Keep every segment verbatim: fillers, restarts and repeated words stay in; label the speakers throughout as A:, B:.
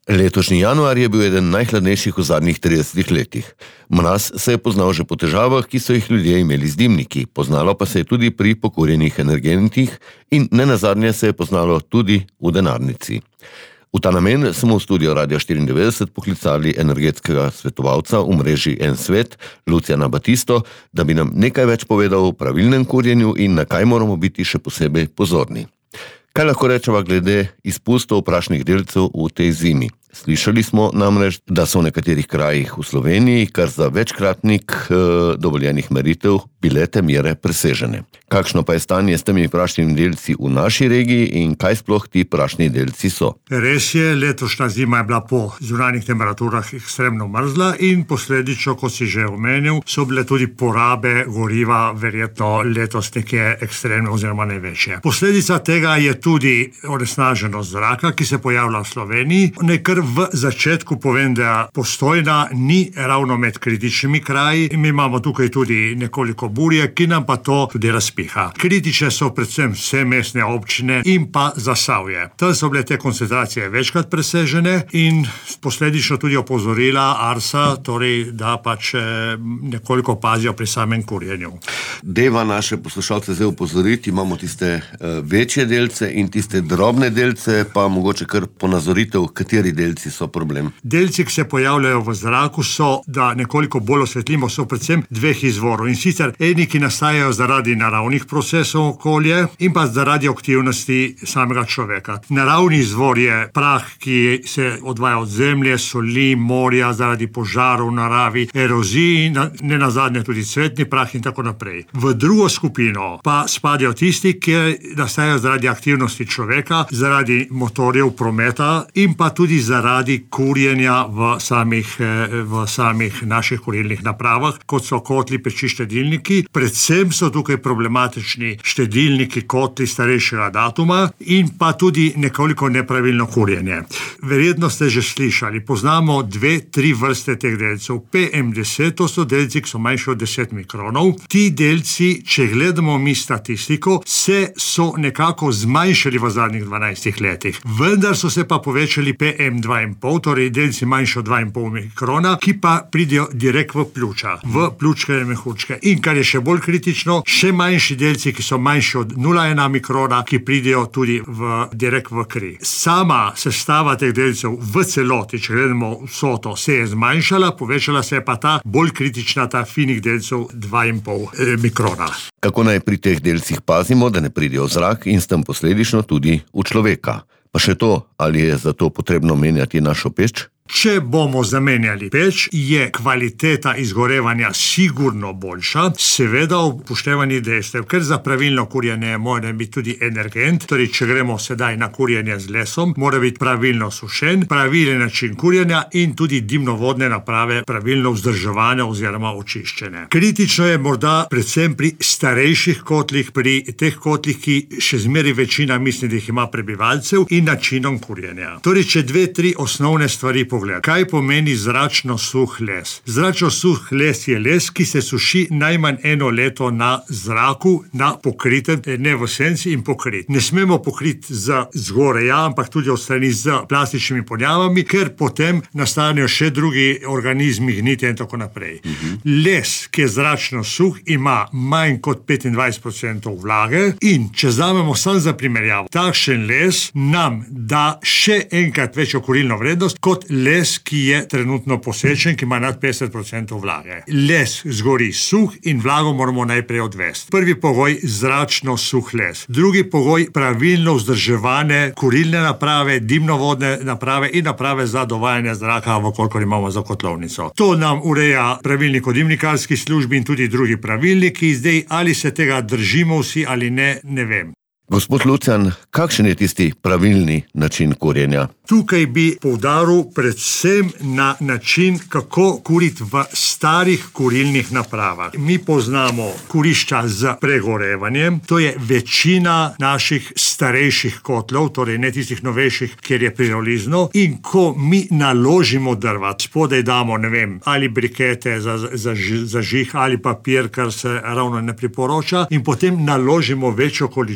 A: Letošnji januar je bil eden najhladnejših v zadnjih tridesetih letih. Mraz se je poznal že po težavah, ki so jih ljudje imeli z dimniki, poznalo pa se je tudi pri pokurjenih energentih in nenazadnje se je poznalo tudi v denarnici. V ta namen smo v studio Radia štiriindevetdeset poklicali energetskega svetovalca v mreži En svet, Lucijana Batisto, da bi nam nekaj več povedal o pravilnem kurjenju in na kaj moramo biti še posebej pozorni. Kaj lahko rečeva glede izpustov prašnih delcev v tej zimi? Slišali smo namreč, da so v nekaterih krajih v Sloveniji kar za večkratnik e, dovoljenih meritev bile te mere presežene. Kakšno pa je stanje s temi prašnimi delci v naši regiji in kaj sploh ti prašni delci so?
B: Res je, letošnja zima je bila po zunanjih temperaturah ekstremno mrzla in posledično, kot si že omenil, so bile tudi porabe goriva verjetno letos nekje ekstremno oziroma največje. Posledica tega je tudi onesnaženost zraka, ki se pojavlja v Sloveniji. Nekaj v začetku povem, da Postojna ni ravno med kritičnimi kraji. Mi imamo tukaj tudi nekoliko burje, ki nam pa to tudi razpiha. Kritične so predvsem vse mestne občine in pa Zasavje. Tam so bile te koncentracije večkrat presežene in posledično tudi opozorila Arsa, torej da pač nekoliko pazijo pri samem kurjenju.
A: Deva naše poslušalce zdaj opozoriti, imamo tiste uh, večje delce in tiste drobne delce, pa mogoče kar ponazoritev, kateri delci so problem.
B: Delci, ki se pojavljajo v zraku, so, da nekoliko bolj osvetlimo, so predvsem dveh izvorov. In sicer eni, ki nastajajo zaradi naravnih procesov okolje in pa zaradi aktivnosti samega človeka. Naravni izvor je prah, ki se odvaja od zemlje, soli, morja, zaradi požarov v naravi, eroziji, ne nazadnje tudi cvetni prah in tako naprej. V drugo skupino pa spadajo tisti, ki nastajajo zaradi aktivnosti človeka, zaradi motorjev prometa in pa tudi zaradi kurjenja v samih, v samih naših kurilnih napravah, kot so kotli, peči, štedilniki. Predvsem so tukaj problematični štedilniki, kotli starejšega datuma in pa tudi nekoliko nepravilno kurjenje. Verjetno ste že slišali, poznamo dve, tri vrste teh delcev. P M deset, to so delci, ki so manjši od deset mikronov. Ti delci, če gledamo mi statistiko, se so nekako zmanjšali v zadnjih dvanajstih letih. Vendar so se pa povečali P M dva in pol, torej delci manjši od dva in pol mikrona, ki pa pridejo direkt v pljuča, v pljučke in mehurčke. In kar je še bolj kritično, še manjši delci, ki so manjši od nula celih ena mikrona, ki pridejo tudi v, direkt v kri. Sama sestava teh delcev v celoti, če gledamo vsoto, se je zmanjšala, povečala se je pa ta bolj kritična, ta finih delcev dva in pol mikrona.
A: Kako naj pri teh delcih pazimo, da ne pridejo v zrak in s tem posledično tudi v človeka? Pa še to, ali je zato potrebno menjati našo peč?
B: Če bomo zamenjali peč, je kvaliteta izgorevanja sigurno boljša, seveda upoštevanje dejstev, ker za pravilno kurjenje mora biti tudi energent, torej če gremo sedaj na kurjenje z lesom, mora biti pravilno sušen, pravilen način kurjenja in tudi dimnovodne naprave pravilno vzdrževane oziroma očiščene. Kritično je morda predvsem pri starejših kotlih, pri teh kotlih, ki še zmeri večina misli, da jih ima prebivalcev in načinom kurjenja. Torej, če dve, tri osnovne stvari pogledamo. Kaj pomeni zračno suh les? Zračno suh les je les, ki se suši najmanj eno leto na zraku, na pokritem, ne v senci in pokrit. Ne smemo pokriti z zgore, ja, ampak tudi odstrani z plastičnimi ponjavami, ker potem nastanejo še drugi organizmi, gnitja in tako naprej. Uh-huh. Les, ki je zračno suh, ima manj kot petindvajset procentov vlage in če vzamemo samo za primerjavo, takšen les nam da še enkrat večjo kurilno vrednost kot les, les, ki je trenutno posečen, ki ima nad petdeset procentov vlage. Les zgori suh in vlago moramo najprej odvesti. Prvi pogoj, zračno suh les. Drugi pogoj, pravilno vzdrževane kurilne naprave, dimnovodne naprave in naprave za dovajanje zraka, vkolikor imamo za kotlovnico. To nam ureja pravilnik o dimnikarski službi in tudi drugi pravilniki. Zdaj, ali se tega držimo vsi ali ne, ne vem.
A: Gospod Lucijan, kakšen je tisti pravilni način kurjenja?
B: Tukaj bi poudaril predvsem na način, kako kuriti v starih kurilnih napravah. Mi poznamo kurišča z pregorevanjem, to je večina naših starejših kotlov, torej ne tistih novejših, kjer je pirolizno, in ko mi naložimo drva, spodaj damo, ne vem, ali brikete za, za, za žih ali papir, kar se ravno ne priporoča, in potem naložimo večjo količino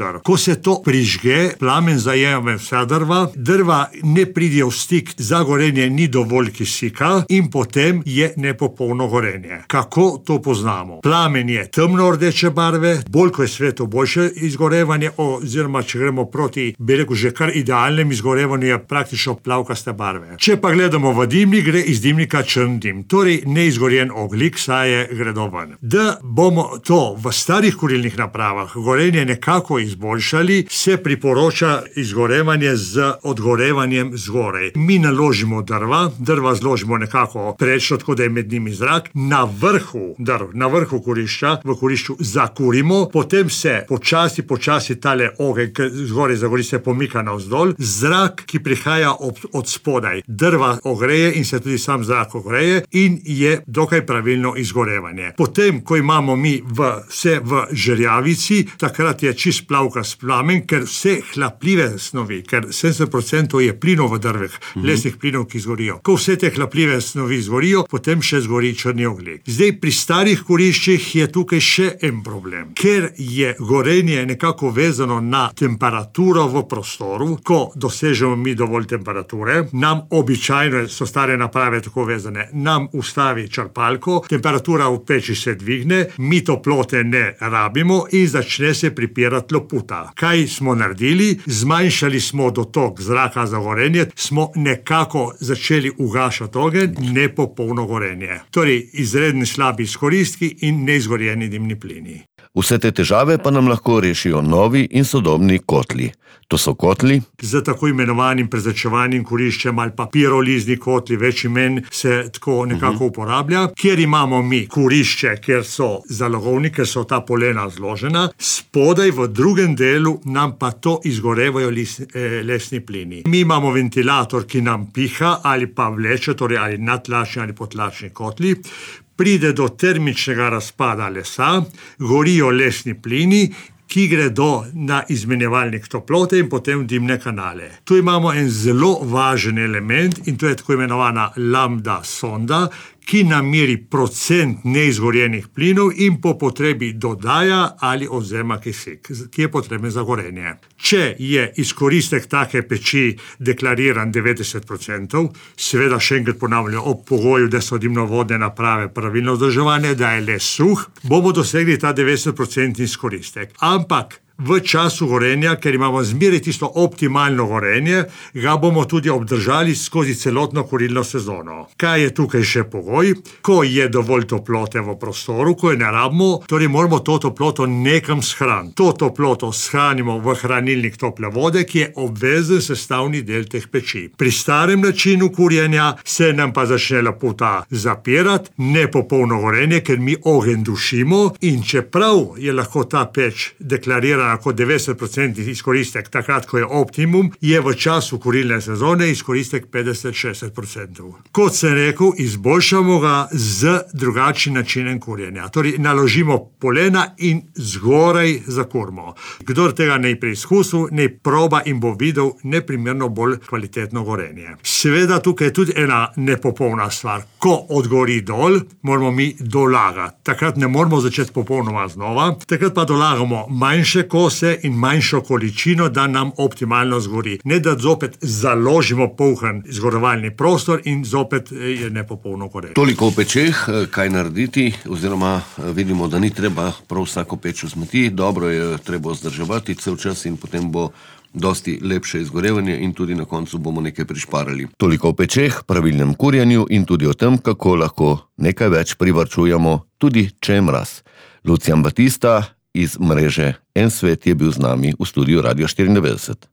B: drv. Ko se to prižge, plamen zajame vsa drva, drva ne pridejo v stik, za gorenje ni dovolj kisika in potem je nepopolno gorenje. Kako to poznamo? Plamen je temno rdeče barve, bolj ko je svetlo, boljše izgorevanje, oziroma če gremo proti, bi rekel, že kar idealnem izgorevanju, je praktično plavkaste barve. Če pa gledamo v dimnik, gre iz dimnika črn dim, torej neizgorjen ogljik, saj je gredo ven. Da bomo to v starih kurilnih napravah gorenje nekako izboljšali, se priporoča izgorevanje z odgorevanjem zgorej. Mi naložimo drva, drva zložimo nekako prečno, tako da je med njimi zrak, na vrhu drv, na vrhu kurišča, v kurišču zakurimo, potem se počasi, počasi tale ogenj, ki zgoraj zagori, se pomika navzdol, zrak, ki prihaja od, od spodaj, drva ogreje in se tudi sam zrak ogreje in je dokaj pravilno izgorevanje. Potem, ko imamo mi v, vse v žerjavici, takrat je čist plavkast plamen, ker vse hlapljive snovi, ker sedemdeset procentov je plinov v drveh, mm-hmm. lesnih plinov, ki zgorijo. Ko vse te hlapljive snovi zgorijo, potem še zgori črni ogljik. Zdaj, pri starih kuriščih je tukaj še en problem. Ker je gorenje nekako vezano na temperaturo v prostoru, ko dosežemo mi dovolj temperature, nam običajno so stare naprave tako vezane, nam ustavi črpalko, temperatura v peči se dvigne, mi toplote ne rabimo in začne se pripirati loputa. Kaj smo naredili? Zmanjšali smo dotok zraka za gorenje, smo nekako začeli ugašati ogenj, nepopolno gorenje. Torej, izredni slabi izkoristki in neizgorjeni dimni plini.
A: Vse te težave pa nam lahko rešijo novi in sodobni kotli. To so kotli
B: z tako imenovanim prezračevalnim kuriščem ali pa pirolizni kotli, več imen se tako nekako uporablja, kjer imamo mi kurišče, kjer so zalogovni, ker so ta polena zložena, spodaj v drugem delu nam pa to izgorevajo lis, eh, lesni plini. Mi imamo ventilator, ki nam piha ali pa vleče, torej ali nadtlačni ali podtlačni kotli, pride do termičnega razpada lesa, gorijo lesni plini, ki gredo na izmenjevalnik toplote in potem dimne kanale. Tu imamo en zelo važen element in to je tako imenovana lambda sonda, ki nameri procent neizgorjenih plinov in po potrebi dodaja ali odvzema kisik, ki je potreben za gorenje. Če je izkoristek take peči deklariran devetdeset procentov, seveda še enkrat ponavljam, ob pogoju, da so dimnovodne naprave pravilno vzdrževane, da je les suh, bomo dosegli ta devetdeset procentov izkoristek. Ampak v času gorenja, ker imamo zmeraj tisto optimalno gorenje, ga bomo tudi obdržali skozi celotno kurilno sezono. Kaj je tukaj še pogoj? Ko je dovolj toplote v prostoru, ko je ne rabimo, torej moramo to toploto nekam shraniti. To toploto shranimo v hranilnik tople vode, ki je obvezen sestavni del teh peči. Pri starem načinu kurjenja se nam pa začne laputa zapirati, nepopolno gorenje, ker mi ogenj dušimo in čeprav je lahko ta peč deklarirana kot devetdeset procentov izkoristek, takrat, ko je optimum, je v času kurilne sezone izkoristek petdeset do šestdeset procentov. Kot sem rekel, izboljšamo ga z drugačnim načinom kurjenja. Torej, naložimo polena in zgoraj zakurimo. Kdor tega ne preizkusil, ne proba in bo videl neprimerno bolj kvalitetno gorenje. Seveda, tukaj je tudi ena nepopolna stvar. Ko odgori dol, moramo mi dolagati. Takrat ne moramo začeti popolnoma znova, takrat pa dolagamo manjše kose in manjšo količino, da nam optimalno zgori. Ne da zopet založimo poln izgorevalni prostor in zopet je nepopolno gorenje.
A: Toliko o pečeh, kaj narediti, oziroma vidimo, da ni treba prav vsako peč vzmeti, dobro je treba vzdrževati cel čas in potem bo dosti lepše izgorevanje in tudi na koncu bomo nekaj prišparali. Toliko o pečeh, pravilnem kurjenju in tudi o tem, kako lahko nekaj več privarčujemo, tudi če je mraz. Lucijan Batista iz mreže En svet je bil z nami v studiu Radio štiriindevetdeset.